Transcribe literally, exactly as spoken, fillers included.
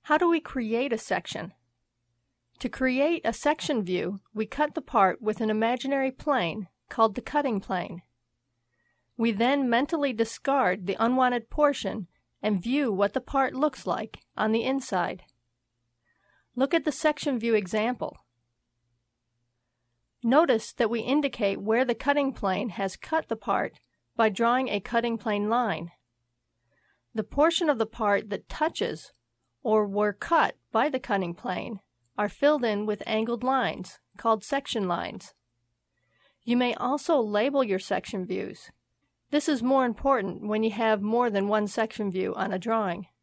How do we create a section? To create a section view, we cut the part with an imaginary plane called the cutting plane. We then mentally discard the unwanted portion and view what the part looks like on the inside. Look at the section view example. Notice that we indicate where the cutting plane has cut the part by drawing a cutting plane line. The portion of the part that touches or were cut by the cutting plane are filled in with angled lines called section lines. You may also label your section views. This is more important when you have more than one section view on a drawing.